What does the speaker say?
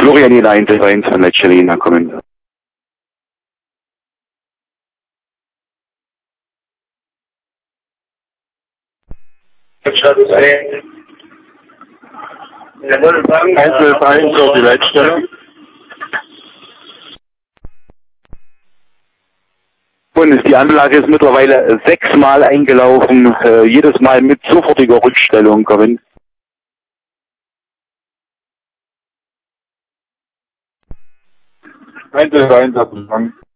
Florianina Interverenz von Leccelina kommen. Einzelverein auf die Leitstelle. Und die Anlage ist mittlerweile 6-mal eingelaufen, jedes Mal mit sofortiger Rückstellung kommen. Einzelverein,